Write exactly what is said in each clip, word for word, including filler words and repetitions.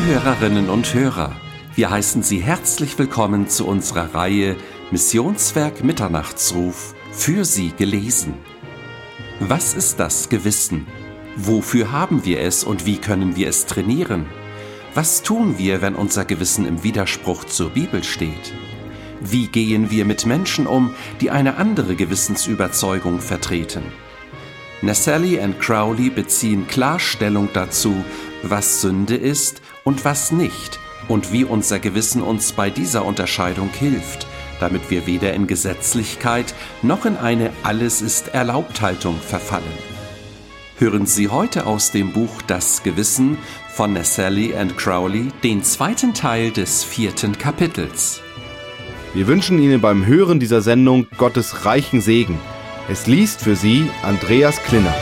Liebe Hörerinnen und Hörer, wir heißen Sie herzlich willkommen zu unserer Reihe Missionswerk Mitternachtsruf, für Sie gelesen. Was ist das Gewissen? Wofür haben wir es und wie können wir es trainieren? Was tun wir, wenn unser Gewissen im Widerspruch zur Bibel steht? Wie gehen wir mit Menschen um, die eine andere Gewissensüberzeugung vertreten? Naselli und Crowley beziehen klar Stellung dazu, was Sünde ist und was nicht und wie unser Gewissen uns bei dieser Unterscheidung hilft, damit wir weder in Gesetzlichkeit noch in eine Alles-ist-erlaubt-Haltung verfallen. Hören Sie heute aus dem Buch Das Gewissen von Naselli und Crowley den zweiten Teil des vierten Kapitels. Wir wünschen Ihnen beim Hören dieser Sendung Gottes reichen Segen. Es liest für Sie Andreas Klinner.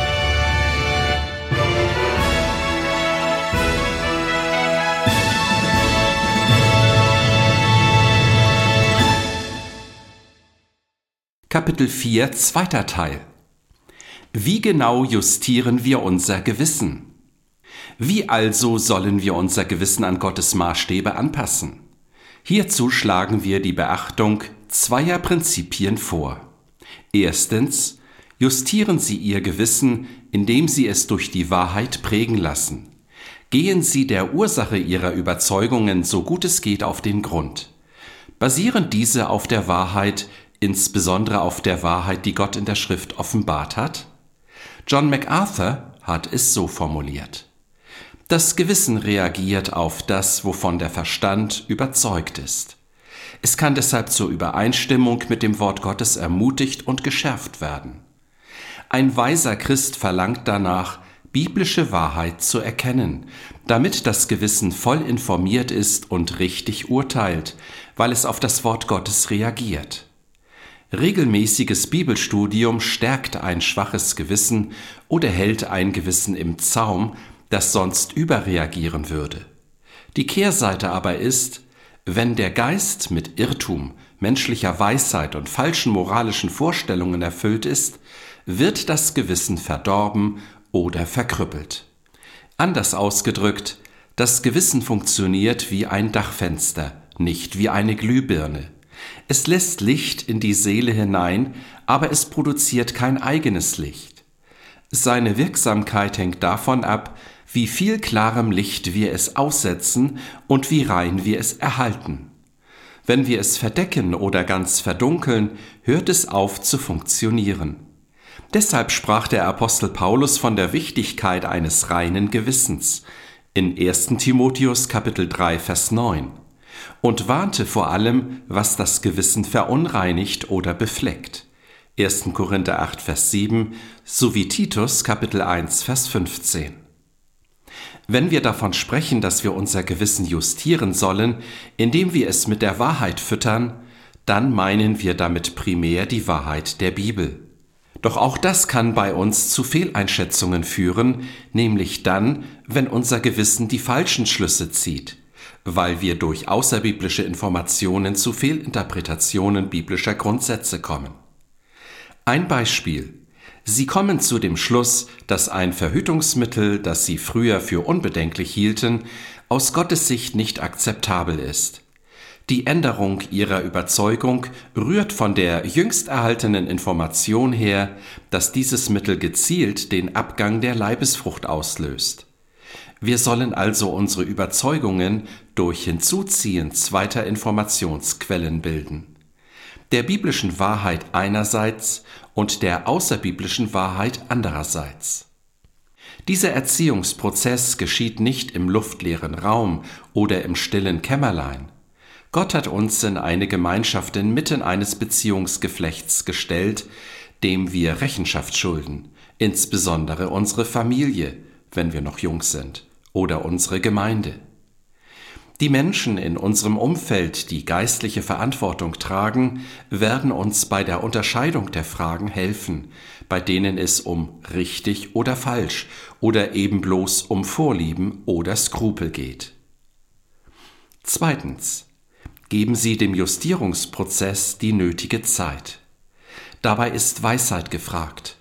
Kapitel vier, zweiter Teil. Wie genau justieren wir unser Gewissen? Wie also sollen wir unser Gewissen an Gottes Maßstäbe anpassen? Hierzu schlagen wir die Beachtung zweier Prinzipien vor. Erstens, justieren Sie Ihr Gewissen, indem Sie es durch die Wahrheit prägen lassen. Gehen Sie der Ursache Ihrer Überzeugungen so gut es geht auf den Grund. Basieren diese auf der Wahrheit, insbesondere auf der Wahrheit, die Gott in der Schrift offenbart hat? John MacArthur hat es so formuliert: Das Gewissen reagiert auf das, wovon der Verstand überzeugt ist. Es kann deshalb zur Übereinstimmung mit dem Wort Gottes ermutigt und geschärft werden. Ein weiser Christ verlangt danach, biblische Wahrheit zu erkennen, damit das Gewissen voll informiert ist und richtig urteilt, weil es auf das Wort Gottes reagiert. Regelmäßiges Bibelstudium stärkt ein schwaches Gewissen oder hält ein Gewissen im Zaum, das sonst überreagieren würde. Die Kehrseite aber ist, wenn der Geist mit Irrtum, menschlicher Weisheit und falschen moralischen Vorstellungen erfüllt ist, wird das Gewissen verdorben oder verkrüppelt. Anders ausgedrückt, das Gewissen funktioniert wie ein Dachfenster, nicht wie eine Glühbirne. Es lässt Licht in die Seele hinein, aber es produziert kein eigenes Licht. Seine Wirksamkeit hängt davon ab, wie viel klarem Licht wir es aussetzen und wie rein wir es erhalten. Wenn wir es verdecken oder ganz verdunkeln, hört es auf zu funktionieren. Deshalb sprach der Apostel Paulus von der Wichtigkeit eines reinen Gewissens in ersten Timotheus Kapitel drei, Vers neun und warnte vor allem, was das Gewissen verunreinigt oder befleckt. ersten Korinther acht, Vers sieben sowie Titus Kapitel eins, Vers fünfzehn. Wenn wir davon sprechen, dass wir unser Gewissen justieren sollen, indem wir es mit der Wahrheit füttern, dann meinen wir damit primär die Wahrheit der Bibel. Doch auch das kann bei uns zu Fehleinschätzungen führen, nämlich dann, wenn unser Gewissen die falschen Schlüsse zieht, weil wir durch außerbiblische Informationen zu Fehlinterpretationen biblischer Grundsätze kommen. Ein Beispiel: Sie kommen zu dem Schluss, dass ein Verhütungsmittel, das Sie früher für unbedenklich hielten, aus Gottes Sicht nicht akzeptabel ist. Die Änderung Ihrer Überzeugung rührt von der jüngst erhaltenen Information her, dass dieses Mittel gezielt den Abgang der Leibesfrucht auslöst. Wir sollen also unsere Überzeugungen durch Hinzuziehen zweiter Informationsquellen bilden. Der biblischen Wahrheit einerseits und der außerbiblischen Wahrheit andererseits. Dieser Erziehungsprozess geschieht nicht im luftleeren Raum oder im stillen Kämmerlein. Gott hat uns in eine Gemeinschaft inmitten eines Beziehungsgeflechts gestellt, dem wir Rechenschaft schulden, insbesondere unsere Familie, wenn wir noch jung sind, oder unsere Gemeinde. Die Menschen in unserem Umfeld, die geistliche Verantwortung tragen, werden uns bei der Unterscheidung der Fragen helfen, bei denen es um richtig oder falsch oder eben bloß um Vorlieben oder Skrupel geht. Zweitens. Geben Sie dem Justierungsprozess die nötige Zeit. Dabei ist Weisheit gefragt.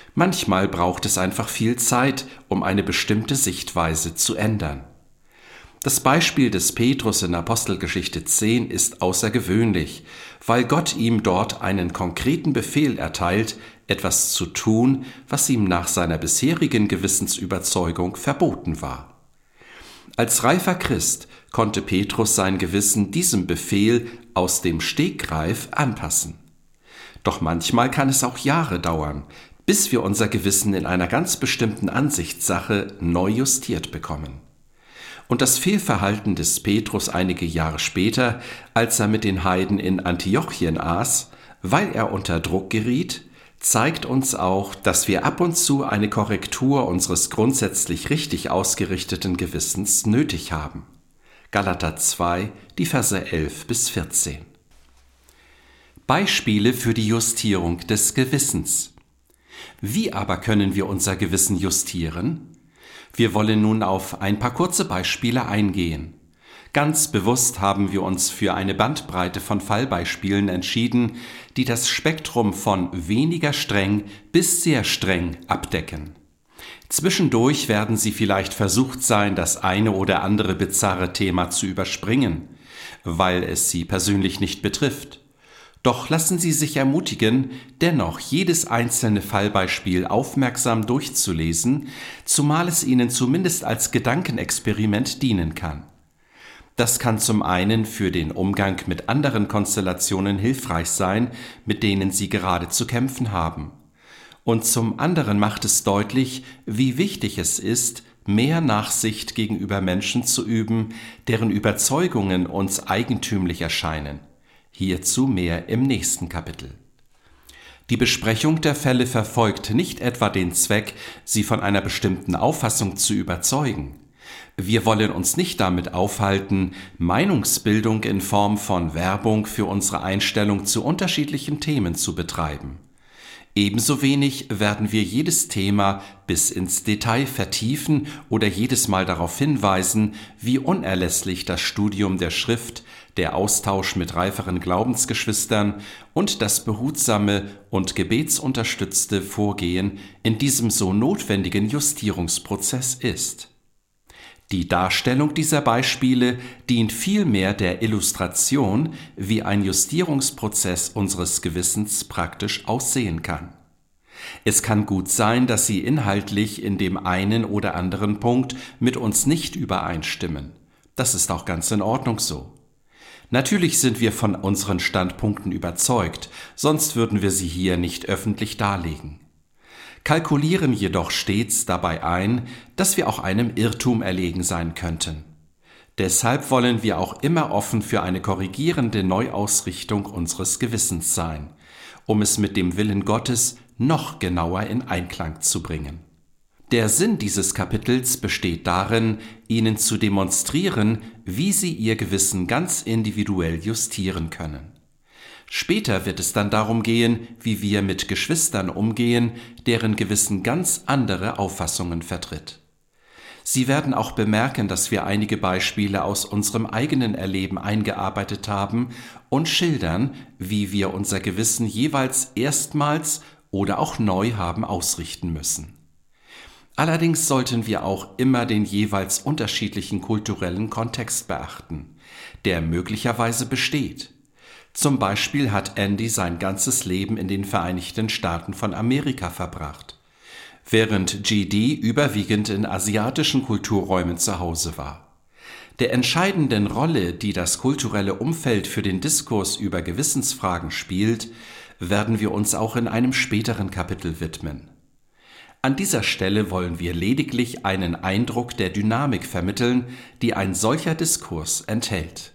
Manchmal braucht es einfach viel Zeit, um eine bestimmte Sichtweise zu ändern. Das Beispiel des Petrus in Apostelgeschichte zehn ist außergewöhnlich, weil Gott ihm dort einen konkreten Befehl erteilt, etwas zu tun, was ihm nach seiner bisherigen Gewissensüberzeugung verboten war. Als reifer Christ konnte Petrus sein Gewissen diesem Befehl aus dem Stegreif anpassen. Doch manchmal kann es auch Jahre dauern, bis wir unser Gewissen in einer ganz bestimmten Ansichtssache neu justiert bekommen. Und das Fehlverhalten des Petrus einige Jahre später, als er mit den Heiden in Antiochien aß, weil er unter Druck geriet, zeigt uns auch, dass wir ab und zu eine Korrektur unseres grundsätzlich richtig ausgerichteten Gewissens nötig haben. Galater zwei, die Verse elf bis vierzehn. Beispiele für die Justierung des Gewissens. Wie aber können wir unser Gewissen justieren? Wir wollen nun auf ein paar kurze Beispiele eingehen. Ganz bewusst haben wir uns für eine Bandbreite von Fallbeispielen entschieden, die das Spektrum von weniger streng bis sehr streng abdecken. Zwischendurch werden Sie vielleicht versucht sein, das eine oder andere bizarre Thema zu überspringen, weil es Sie persönlich nicht betrifft. Doch lassen Sie sich ermutigen, dennoch jedes einzelne Fallbeispiel aufmerksam durchzulesen, zumal es Ihnen zumindest als Gedankenexperiment dienen kann. Das kann zum einen für den Umgang mit anderen Konstellationen hilfreich sein, mit denen Sie gerade zu kämpfen haben. Und zum anderen macht es deutlich, wie wichtig es ist, mehr Nachsicht gegenüber Menschen zu üben, deren Überzeugungen uns eigentümlich erscheinen. Hierzu mehr im nächsten Kapitel. Die Besprechung der Fälle verfolgt nicht etwa den Zweck, Sie von einer bestimmten Auffassung zu überzeugen. Wir wollen uns nicht damit aufhalten, Meinungsbildung in Form von Werbung für unsere Einstellung zu unterschiedlichen Themen zu betreiben. Ebenso wenig werden wir jedes Thema bis ins Detail vertiefen oder jedes Mal darauf hinweisen, wie unerlässlich das Studium der Schrift, der Austausch mit reiferen Glaubensgeschwistern und das behutsame und gebetsunterstützte Vorgehen in diesem so notwendigen Justierungsprozess ist. Die Darstellung dieser Beispiele dient vielmehr der Illustration, wie ein Justierungsprozess unseres Gewissens praktisch aussehen kann. Es kann gut sein, dass Sie inhaltlich in dem einen oder anderen Punkt mit uns nicht übereinstimmen. Das ist auch ganz in Ordnung so. Natürlich sind wir von unseren Standpunkten überzeugt, sonst würden wir sie hier nicht öffentlich darlegen. Kalkulieren jedoch stets dabei ein, dass wir auch einem Irrtum erlegen sein könnten. Deshalb wollen wir auch immer offen für eine korrigierende Neuausrichtung unseres Gewissens sein, um es mit dem Willen Gottes noch genauer in Einklang zu bringen. Der Sinn dieses Kapitels besteht darin, Ihnen zu demonstrieren, wie Sie Ihr Gewissen ganz individuell justieren können. Später wird es dann darum gehen, wie wir mit Geschwistern umgehen, deren Gewissen ganz andere Auffassungen vertritt. Sie werden auch bemerken, dass wir einige Beispiele aus unserem eigenen Erleben eingearbeitet haben und schildern, wie wir unser Gewissen jeweils erstmals oder auch neu haben ausrichten müssen. Allerdings sollten wir auch immer den jeweils unterschiedlichen kulturellen Kontext beachten, der möglicherweise besteht. Zum Beispiel hat Andy sein ganzes Leben in den Vereinigten Staaten von Amerika verbracht, während G D überwiegend in asiatischen Kulturräumen zu Hause war. Der entscheidenden Rolle, die das kulturelle Umfeld für den Diskurs über Gewissensfragen spielt, werden wir uns auch in einem späteren Kapitel widmen. An dieser Stelle wollen wir lediglich einen Eindruck der Dynamik vermitteln, die ein solcher Diskurs enthält.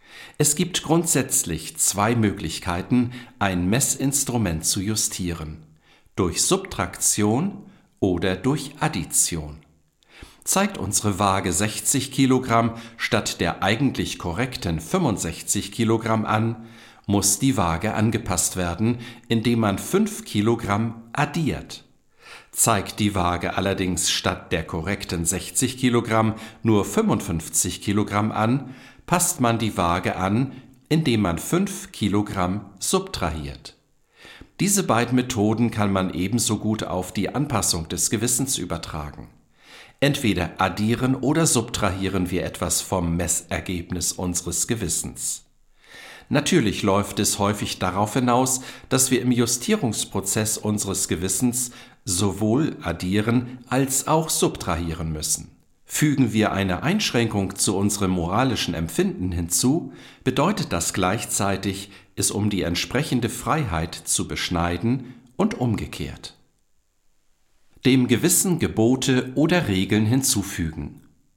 Es gibt grundsätzlich zwei Möglichkeiten, ein Messinstrument zu justieren: durch Subtraktion oder durch Addition. Zeigt unsere Waage sechzig Kilogramm statt der eigentlich korrekten fünfundsechzig Kilogramm an, muss die Waage angepasst werden, indem man fünf Kilogramm addiert. Zeigt die Waage allerdings statt der korrekten sechzig Kilogramm nur fünfundfünfzig Kilogramm an, passt man die Waage an, indem man fünf Kilogramm subtrahiert. Diese beiden Methoden kann man ebenso gut auf die Anpassung des Gewissens übertragen. Entweder addieren oder subtrahieren wir etwas vom Messergebnis unseres Gewissens. Natürlich läuft es häufig darauf hinaus, dass wir im Justierungsprozess unseres Gewissens sowohl addieren als auch subtrahieren müssen. Fügen wir eine Einschränkung zu unserem moralischen Empfinden hinzu, bedeutet das gleichzeitig, es um die entsprechende Freiheit zu beschneiden und umgekehrt. Dem Gewissen Gebote oder Regeln hinzufügen.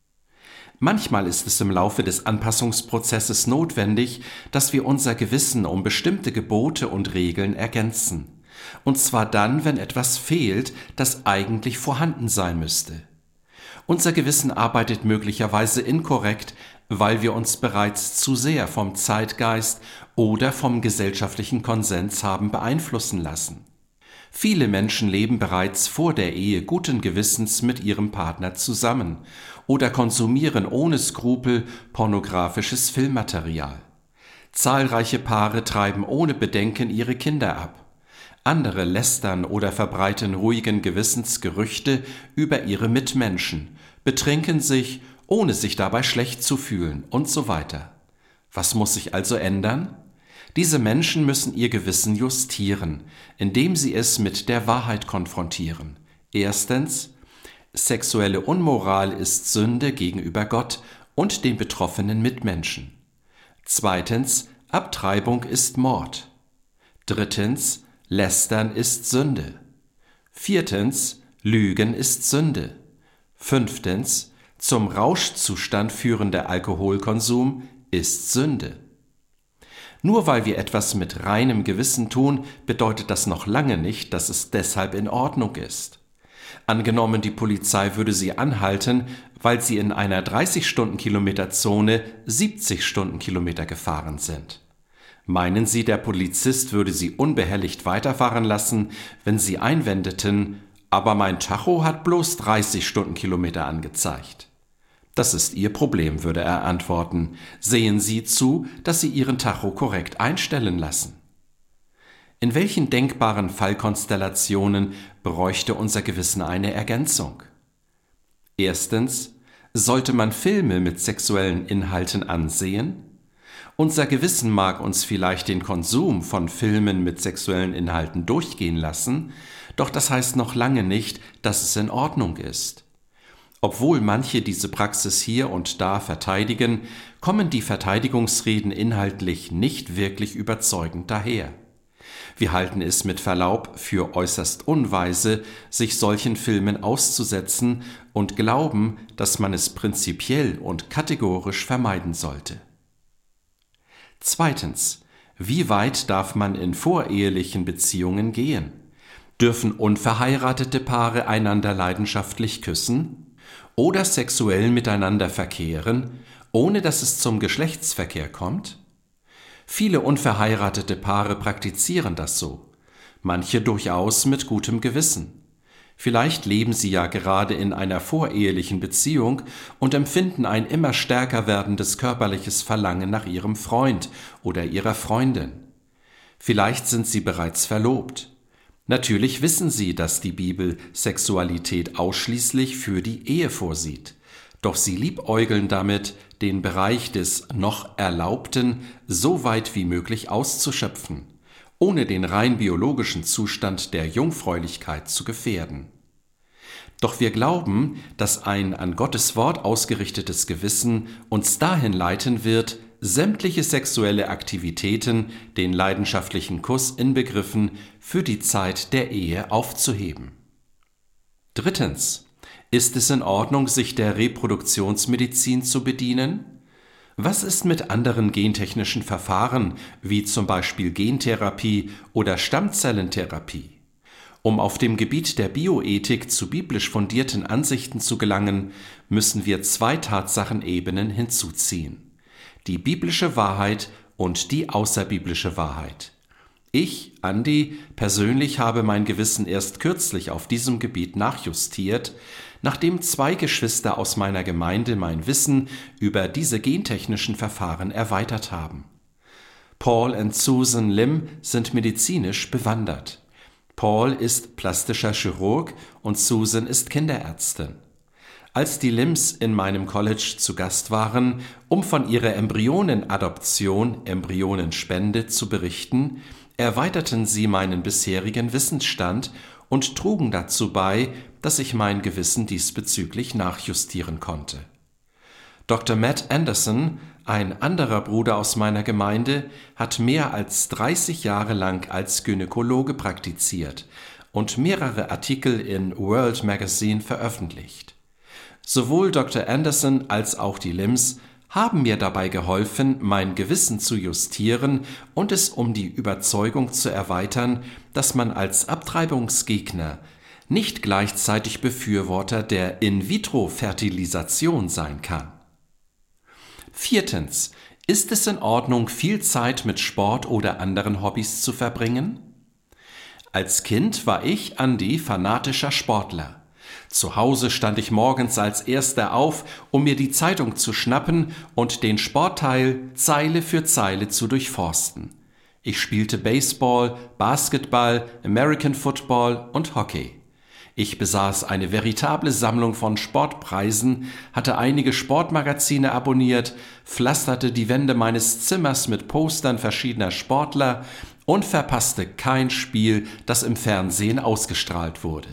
Manchmal ist es im Laufe des Anpassungsprozesses notwendig, dass wir unser Gewissen um bestimmte Gebote und Regeln ergänzen. Und zwar dann, wenn etwas fehlt, das eigentlich vorhanden sein müsste. Unser Gewissen arbeitet möglicherweise inkorrekt, weil wir uns bereits zu sehr vom Zeitgeist oder vom gesellschaftlichen Konsens haben beeinflussen lassen. Viele Menschen leben bereits vor der Ehe guten Gewissens mit ihrem Partner zusammen oder konsumieren ohne Skrupel pornografisches Filmmaterial. Zahlreiche Paare treiben ohne Bedenken ihre Kinder ab. Andere lästern oder verbreiten ruhigen Gewissens Gerüchte über ihre Mitmenschen, betrinken sich, ohne sich dabei schlecht zu fühlen und so weiter. Was muss sich also ändern? Diese Menschen müssen ihr Gewissen justieren, indem sie es mit der Wahrheit konfrontieren. Erstens: Sexuelle Unmoral ist Sünde gegenüber Gott und den betroffenen Mitmenschen. Zweitens: Abtreibung ist Mord. Drittens: Lästern ist Sünde. Viertens: Lügen ist Sünde. Fünftens: Zum Rauschzustand führender Alkoholkonsum ist Sünde. Nur weil wir etwas mit reinem Gewissen tun, bedeutet das noch lange nicht, dass es deshalb in Ordnung ist. Angenommen, die Polizei würde Sie anhalten, weil Sie in einer dreißig Stundenkilometer-Zone siebzig Stundenkilometer gefahren sind. Meinen Sie, der Polizist würde Sie unbehelligt weiterfahren lassen, wenn Sie einwendeten, aber mein Tacho hat bloß dreißig Stundenkilometer angezeigt? Das ist Ihr Problem, würde er antworten. Sehen Sie zu, dass Sie Ihren Tacho korrekt einstellen lassen. In welchen denkbaren Fallkonstellationen bräuchte unser Gewissen eine Ergänzung? Erstens: Sollte man Filme mit sexuellen Inhalten ansehen? Unser Gewissen mag uns vielleicht den Konsum von Filmen mit sexuellen Inhalten durchgehen lassen, doch das heißt noch lange nicht, dass es in Ordnung ist. Obwohl manche diese Praxis hier und da verteidigen, kommen die Verteidigungsreden inhaltlich nicht wirklich überzeugend daher. Wir halten es mit Verlaub für äußerst unweise, sich solchen Filmen auszusetzen und glauben, dass man es prinzipiell und kategorisch vermeiden sollte. Zweitens: Wie weit darf man in vorehelichen Beziehungen gehen? Dürfen unverheiratete Paare einander leidenschaftlich küssen oder sexuell miteinander verkehren, ohne dass es zum Geschlechtsverkehr kommt? Viele unverheiratete Paare praktizieren das so, manche durchaus mit gutem Gewissen. Vielleicht leben sie ja gerade in einer vorehelichen Beziehung und empfinden ein immer stärker werdendes körperliches Verlangen nach ihrem Freund oder ihrer Freundin. Vielleicht sind sie bereits verlobt. Natürlich wissen sie, dass die Bibel Sexualität ausschließlich für die Ehe vorsieht. Doch sie liebäugeln damit, den Bereich des noch Erlaubten so weit wie möglich auszuschöpfen, ohne den rein biologischen Zustand der Jungfräulichkeit zu gefährden. Doch wir glauben, dass ein an Gottes Wort ausgerichtetes Gewissen uns dahin leiten wird, sämtliche sexuelle Aktivitäten, den leidenschaftlichen Kuss inbegriffen, für die Zeit der Ehe aufzuheben. Drittens: Ist es in Ordnung, sich der Reproduktionsmedizin zu bedienen? Was ist mit anderen gentechnischen Verfahren, wie zum Beispiel Gentherapie oder Stammzellentherapie? Um auf dem Gebiet der Bioethik zu biblisch fundierten Ansichten zu gelangen, müssen wir zwei Tatsachenebenen hinzuziehen: die biblische Wahrheit und die außerbiblische Wahrheit. Ich, Andi, persönlich habe mein Gewissen erst kürzlich auf diesem Gebiet nachjustiert, nachdem zwei Geschwister aus meiner Gemeinde mein Wissen über diese gentechnischen Verfahren erweitert haben. Paul und Susan Lim sind medizinisch bewandert. Paul ist plastischer Chirurg und Susan ist Kinderärztin. Als die Lims in meinem College zu Gast waren, um von ihrer Embryonenadoption, Embryonenspende zu berichten, erweiterten sie meinen bisherigen Wissensstand und trugen dazu bei, dass ich mein Gewissen diesbezüglich nachjustieren konnte. Doktor Matt Anderson, ein anderer Bruder aus meiner Gemeinde, hat mehr als dreißig Jahre lang als Gynäkologe praktiziert und mehrere Artikel in World Magazine veröffentlicht. Sowohl Doktor Anderson als auch die Lims haben mir dabei geholfen, mein Gewissen zu justieren und es um die Überzeugung zu erweitern, dass man als Abtreibungsgegner nicht gleichzeitig Befürworter der In-vitro-Fertilisation sein kann. Viertens. Ist es in Ordnung, viel Zeit mit Sport oder anderen Hobbys zu verbringen? Als Kind war ich, Andi, fanatischer Sportler. Zu Hause stand ich morgens als Erster auf, um mir die Zeitung zu schnappen und den Sportteil Zeile für Zeile zu durchforsten. Ich spielte Baseball, Basketball, American Football und Hockey. Ich besaß eine veritable Sammlung von Sportpreisen, hatte einige Sportmagazine abonniert, pflasterte die Wände meines Zimmers mit Postern verschiedener Sportler und verpasste kein Spiel, das im Fernsehen ausgestrahlt wurde.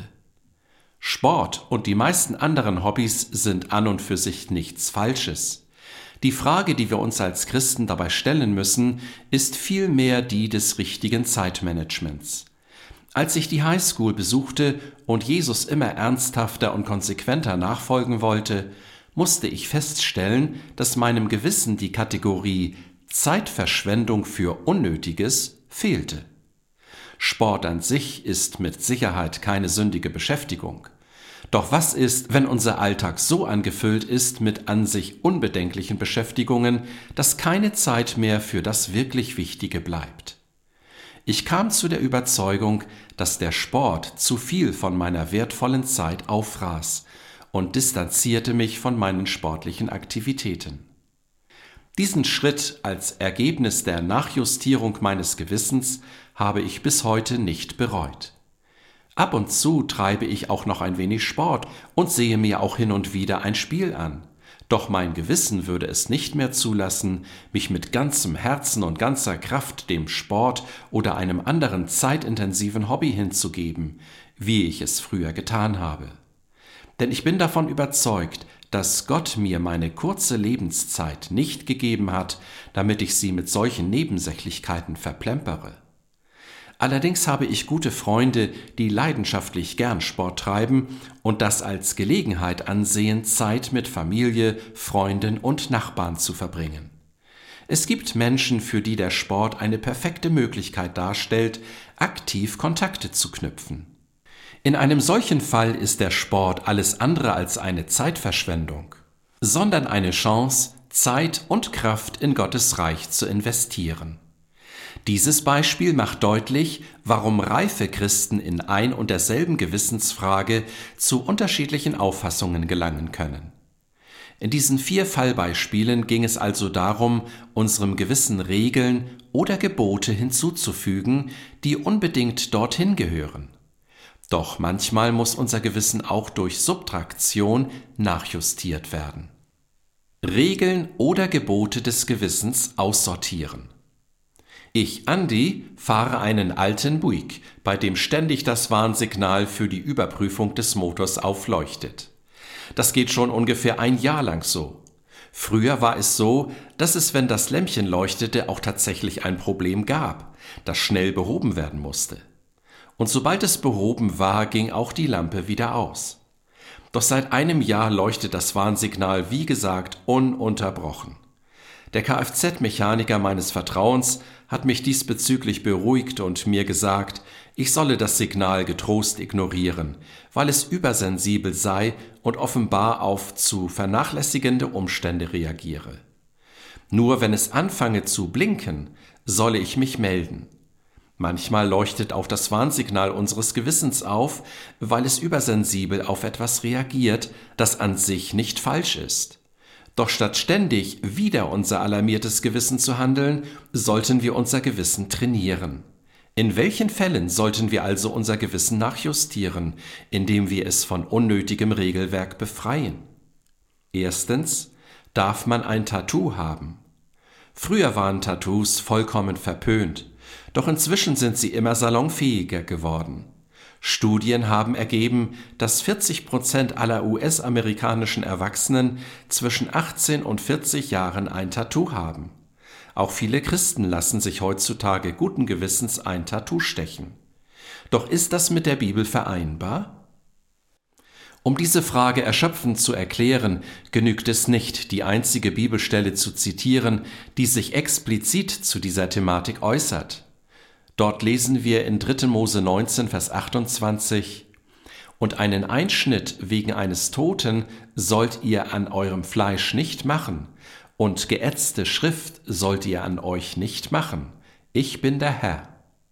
Sport und die meisten anderen Hobbys sind an und für sich nichts Falsches. Die Frage, die wir uns als Christen dabei stellen müssen, ist vielmehr die des richtigen Zeitmanagements. Als ich die Highschool besuchte und Jesus immer ernsthafter und konsequenter nachfolgen wollte, musste ich feststellen, dass meinem Gewissen die Kategorie Zeitverschwendung für Unnötiges fehlte. Sport an sich ist mit Sicherheit keine sündige Beschäftigung. Doch was ist, wenn unser Alltag so angefüllt ist mit an sich unbedenklichen Beschäftigungen, dass keine Zeit mehr für das wirklich Wichtige bleibt? Ich kam zu der Überzeugung, dass der Sport zu viel von meiner wertvollen Zeit auffraß und distanzierte mich von meinen sportlichen Aktivitäten. Diesen Schritt als Ergebnis der Nachjustierung meines Gewissens habe ich bis heute nicht bereut. Ab und zu treibe ich auch noch ein wenig Sport und sehe mir auch hin und wieder ein Spiel an. Doch mein Gewissen würde es nicht mehr zulassen, mich mit ganzem Herzen und ganzer Kraft dem Sport oder einem anderen zeitintensiven Hobby hinzugeben, wie ich es früher getan habe. Denn ich bin davon überzeugt, dass Gott mir meine kurze Lebenszeit nicht gegeben hat, damit ich sie mit solchen Nebensächlichkeiten verplempere. Allerdings habe ich gute Freunde, die leidenschaftlich gern Sport treiben und das als Gelegenheit ansehen, Zeit mit Familie, Freunden und Nachbarn zu verbringen. Es gibt Menschen, für die der Sport eine perfekte Möglichkeit darstellt, aktiv Kontakte zu knüpfen. In einem solchen Fall ist der Sport alles andere als eine Zeitverschwendung, sondern eine Chance, Zeit und Kraft in Gottes Reich zu investieren. Dieses Beispiel macht deutlich, warum reife Christen in ein und derselben Gewissensfrage zu unterschiedlichen Auffassungen gelangen können. In diesen vier Fallbeispielen ging es also darum, unserem Gewissen Regeln oder Gebote hinzuzufügen, die unbedingt dorthin gehören. Doch manchmal muss unser Gewissen auch durch Subtraktion nachjustiert werden. Regeln oder Gebote des Gewissens aussortieren. Ich, Andi, fahre einen alten Buick, bei dem ständig das Warnsignal für die Überprüfung des Motors aufleuchtet. Das geht schon ungefähr ein Jahr lang so. Früher war es so, dass es, wenn das Lämpchen leuchtete, auch tatsächlich ein Problem gab, das schnell behoben werden musste. Und sobald es behoben war, ging auch die Lampe wieder aus. Doch seit einem Jahr leuchtet das Warnsignal, wie gesagt, ununterbrochen. Der Kfz-Mechaniker meines Vertrauens hat mich diesbezüglich beruhigt und mir gesagt, ich solle das Signal getrost ignorieren, weil es übersensibel sei und offenbar auf zu vernachlässigende Umstände reagiere. Nur wenn es anfange zu blinken, solle ich mich melden. Manchmal leuchtet auch das Warnsignal unseres Gewissens auf, weil es übersensibel auf etwas reagiert, das an sich nicht falsch ist. Doch statt ständig wider unser alarmiertes Gewissen zu handeln, sollten wir unser Gewissen trainieren. In welchen Fällen sollten wir also unser Gewissen nachjustieren, indem wir es von unnötigem Regelwerk befreien? Erstens, darf man ein Tattoo haben? Früher waren Tattoos vollkommen verpönt, doch inzwischen sind sie immer salonfähiger geworden. Studien haben ergeben, dass vierzig Prozent aller U S-amerikanischen Erwachsenen zwischen achtzehn und vierzig Jahren ein Tattoo haben. Auch viele Christen lassen sich heutzutage guten Gewissens ein Tattoo stechen. Doch ist das mit der Bibel vereinbar? Um diese Frage erschöpfend zu erklären, genügt es nicht, die einzige Bibelstelle zu zitieren, die sich explizit zu dieser Thematik äußert. Dort lesen wir in dritter Mose neunzehn, Vers achtundzwanzig: Und einen Einschnitt wegen eines Toten sollt ihr an eurem Fleisch nicht machen, und geätzte Schrift sollt ihr an euch nicht machen. Ich bin der Herr.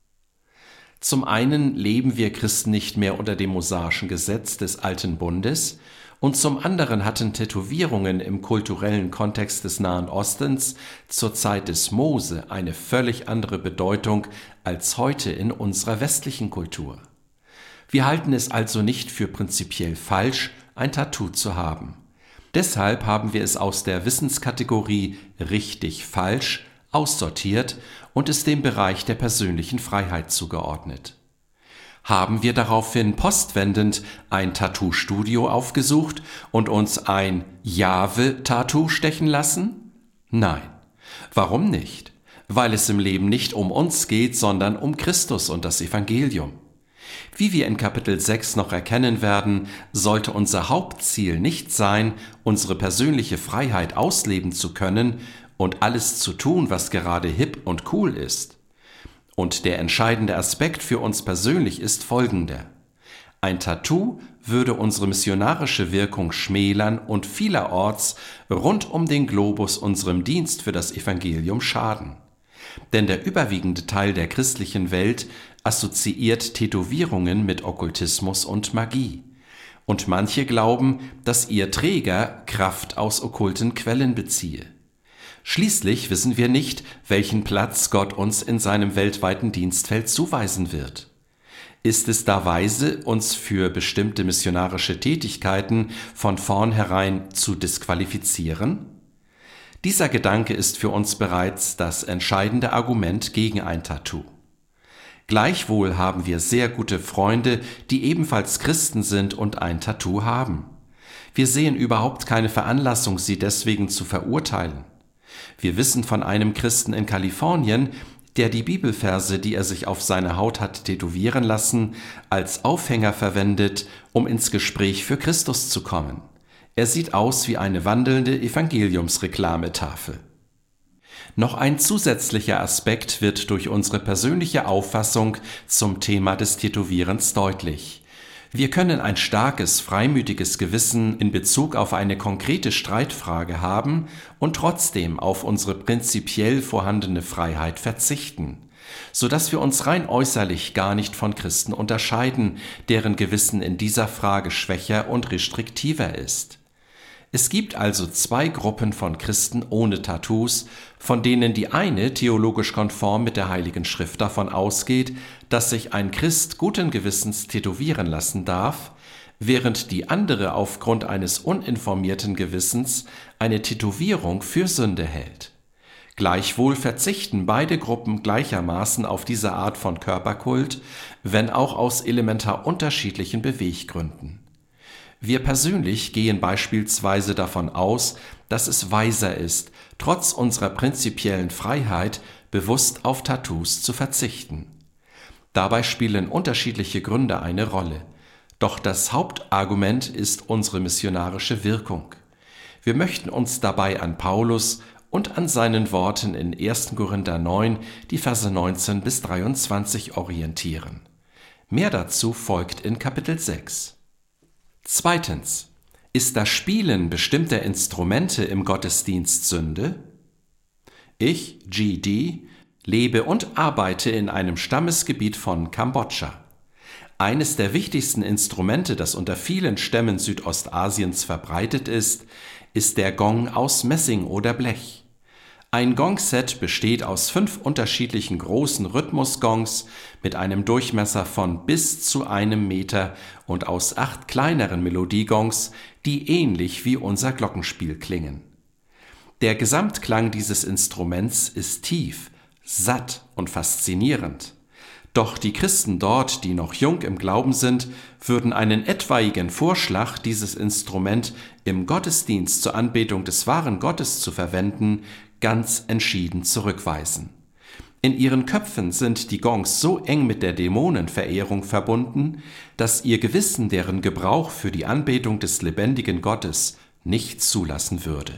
Zum einen leben wir Christen nicht mehr unter dem mosaischen Gesetz des Alten Bundes, und zum anderen hatten Tätowierungen im kulturellen Kontext des Nahen Ostens zur Zeit des Mose eine völlig andere Bedeutung als heute in unserer westlichen Kultur. Wir halten es also nicht für prinzipiell falsch, ein Tattoo zu haben. Deshalb haben wir es aus der Wissenskategorie richtig falsch aussortiert und es dem Bereich der persönlichen Freiheit zugeordnet. Haben wir daraufhin postwendend ein Tattoo-Studio aufgesucht und uns ein Jahwe-Tattoo stechen lassen? Nein. Warum nicht? Weil es im Leben nicht um uns geht, sondern um Christus und das Evangelium. Wie wir in Kapitel sechs noch erkennen werden, sollte unser Hauptziel nicht sein, unsere persönliche Freiheit ausleben zu können und alles zu tun, was gerade hip und cool ist. Und der entscheidende Aspekt für uns persönlich ist folgender: Ein Tattoo würde unsere missionarische Wirkung schmälern und vielerorts rund um den Globus unserem Dienst für das Evangelium schaden. Denn der überwiegende Teil der christlichen Welt assoziiert Tätowierungen mit Okkultismus und Magie. Und manche glauben, dass ihr Träger Kraft aus okkulten Quellen beziehe. Schließlich wissen wir nicht, welchen Platz Gott uns in seinem weltweiten Dienstfeld zuweisen wird. Ist es da weise, uns für bestimmte missionarische Tätigkeiten von vornherein zu disqualifizieren? Dieser Gedanke ist für uns bereits das entscheidende Argument gegen ein Tattoo. Gleichwohl haben wir sehr gute Freunde, die ebenfalls Christen sind und ein Tattoo haben. Wir sehen überhaupt keine Veranlassung, sie deswegen zu verurteilen. Wir wissen von einem Christen in Kalifornien, der die Bibelverse, die er sich auf seine Haut hat tätowieren lassen, als Aufhänger verwendet, um ins Gespräch für Christus zu kommen. Er sieht aus wie eine wandelnde Evangeliumsreklametafel. Noch ein zusätzlicher Aspekt wird durch unsere persönliche Auffassung zum Thema des Tätowierens deutlich. Wir können ein starkes, freimütiges Gewissen in Bezug auf eine konkrete Streitfrage haben und trotzdem auf unsere prinzipiell vorhandene Freiheit verzichten, sodass wir uns rein äußerlich gar nicht von Christen unterscheiden, deren Gewissen in dieser Frage schwächer und restriktiver ist. Es gibt also zwei Gruppen von Christen ohne Tattoos, von denen die eine theologisch konform mit der Heiligen Schrift davon ausgeht, dass sich ein Christ guten Gewissens tätowieren lassen darf, während die andere aufgrund eines uninformierten Gewissens eine Tätowierung für Sünde hält. Gleichwohl verzichten beide Gruppen gleichermaßen auf diese Art von Körperkult, wenn auch aus elementar unterschiedlichen Beweggründen. Wir persönlich gehen beispielsweise davon aus, dass es weiser ist, trotz unserer prinzipiellen Freiheit bewusst auf Tattoos zu verzichten. Dabei spielen unterschiedliche Gründe eine Rolle. Doch das Hauptargument ist unsere missionarische Wirkung. Wir möchten uns dabei an Paulus und an seinen Worten in erster Korinther neun, die Verse neunzehn bis dreiundzwanzig orientieren. Mehr dazu folgt in Kapitel sechs. Zweitens. Ist das Spielen bestimmter Instrumente im Gottesdienst Sünde? Ich, G D, lebe und arbeite in einem Stammesgebiet von Kambodscha. Eines der wichtigsten Instrumente, das unter vielen Stämmen Südostasiens verbreitet ist, ist der Gong aus Messing oder Blech. Ein Gongset besteht aus fünf unterschiedlichen großen Rhythmusgongs mit einem Durchmesser von bis zu einem Meter und aus acht kleineren Melodiegongs, die ähnlich wie unser Glockenspiel klingen. Der Gesamtklang dieses Instruments ist tief, satt und faszinierend. Doch die Christen dort, die noch jung im Glauben sind, würden einen etwaigen Vorschlag, dieses Instrument im Gottesdienst zur Anbetung des wahren Gottes zu verwenden, ganz entschieden zurückweisen. In ihren Köpfen sind die Gongs so eng mit der Dämonenverehrung verbunden, dass ihr Gewissen deren Gebrauch für die Anbetung des lebendigen Gottes nicht zulassen würde.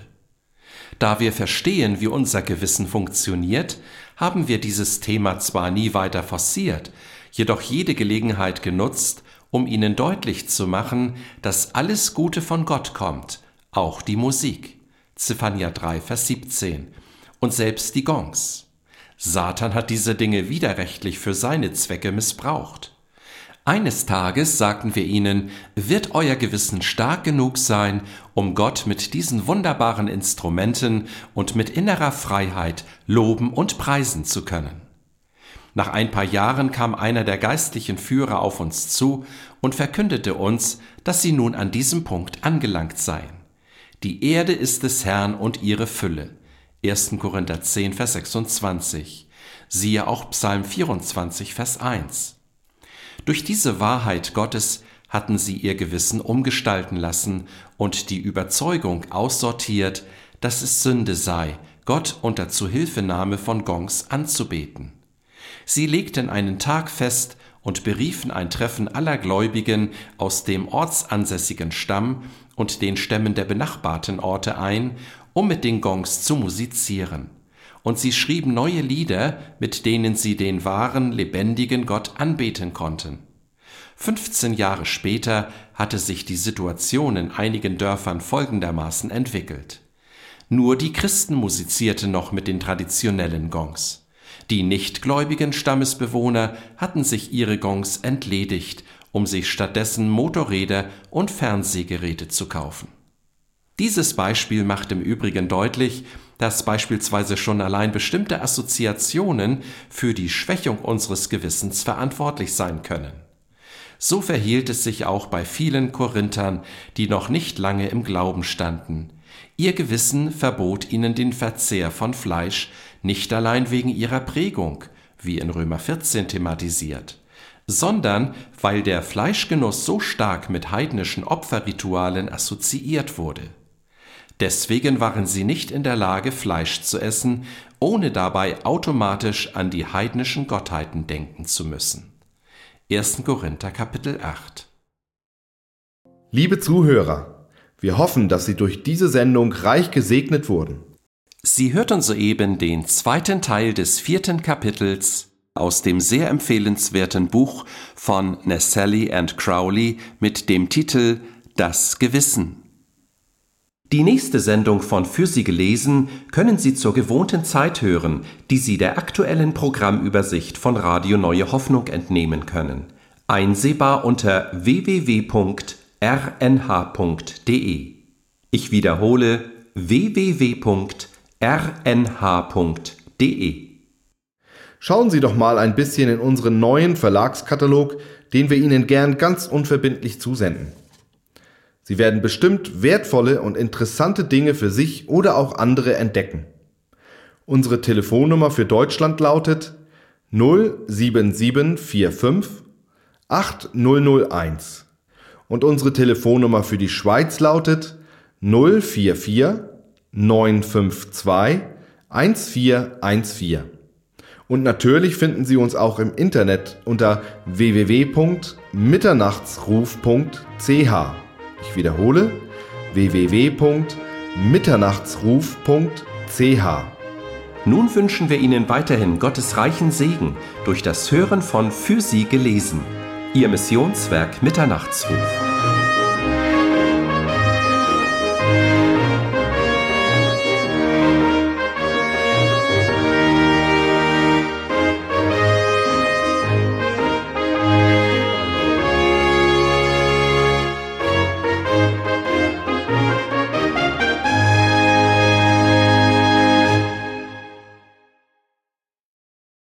Da wir verstehen, wie unser Gewissen funktioniert, haben wir dieses Thema zwar nie weiter forciert, jedoch jede Gelegenheit genutzt, um ihnen deutlich zu machen, dass alles Gute von Gott kommt, auch die Musik. Zephania drei, Vers siebzehn. Und selbst die Gongs. Satan hat diese Dinge widerrechtlich für seine Zwecke missbraucht. Eines Tages, sagten wir ihnen, wird euer Gewissen stark genug sein, um Gott mit diesen wunderbaren Instrumenten und mit innerer Freiheit loben und preisen zu können. Nach ein paar Jahren kam einer der geistlichen Führer auf uns zu und verkündete uns, dass sie nun an diesem Punkt angelangt seien. Die Erde ist des Herrn und ihre Fülle. erster Korinther zehn, Vers sechsundzwanzig. Siehe auch Psalm vierundzwanzig, Vers eins. Durch diese Wahrheit Gottes hatten sie ihr Gewissen umgestalten lassen und die Überzeugung aussortiert, dass es Sünde sei, Gott unter Zuhilfenahme von Gongs anzubeten. Sie legten einen Tag fest und beriefen ein Treffen aller Gläubigen aus dem ortsansässigen Stamm und den Stämmen der benachbarten Orte ein, um mit den Gongs zu musizieren. Und sie schrieben neue Lieder, mit denen sie den wahren, lebendigen Gott anbeten konnten. fünfzehn Jahre später hatte sich die Situation in einigen Dörfern folgendermaßen entwickelt. Nur die Christen musizierten noch mit den traditionellen Gongs. Die nichtgläubigen Stammesbewohner hatten sich ihre Gongs entledigt, um sich stattdessen Motorräder und Fernsehgeräte zu kaufen. Dieses Beispiel macht im Übrigen deutlich, dass beispielsweise schon allein bestimmte Assoziationen für die Schwächung unseres Gewissens verantwortlich sein können. So verhielt es sich auch bei vielen Korinthern, die noch nicht lange im Glauben standen. Ihr Gewissen verbot ihnen den Verzehr von Fleisch, nicht allein wegen ihrer Prägung, wie in Römer vierzehn thematisiert, sondern weil der Fleischgenuss so stark mit heidnischen Opferritualen assoziiert wurde. Deswegen waren sie nicht in der Lage, Fleisch zu essen, ohne dabei automatisch an die heidnischen Gottheiten denken zu müssen. erster Korinther Kapitel acht. Liebe Zuhörer, wir hoffen, dass Sie durch diese Sendung reich gesegnet wurden. Sie hörten soeben den zweiten Teil des vierten Kapitels aus dem sehr empfehlenswerten Buch von Naselli and Crowley mit dem Titel Das Gewissen. Die nächste Sendung von Für Sie gelesen können Sie zur gewohnten Zeit hören, die Sie der aktuellen Programmübersicht von Radio Neue Hoffnung entnehmen können. Einsehbar unter w w w punkt r n h punkt d e. Ich wiederhole w w w punkt r n h punkt d e. Schauen Sie doch mal ein bisschen in unseren neuen Verlagskatalog, den wir Ihnen gern ganz unverbindlich zusenden. Sie werden bestimmt wertvolle und interessante Dinge für sich oder auch andere entdecken. Unsere Telefonnummer für Deutschland lautet null sieben sieben vier fünf acht null null eins und unsere Telefonnummer für die Schweiz lautet null vier vier neun fünf zwei eins vier eins vier. Und natürlich finden Sie uns auch im Internet unter w w w punkt mitternachtsruf punkt c h. Ich wiederhole w w w punkt mitternachtsruf punkt c h. Nun wünschen wir Ihnen weiterhin Gottes reichen Segen durch das Hören von Für Sie gelesen. Ihr Missionswerk Mitternachtsruf.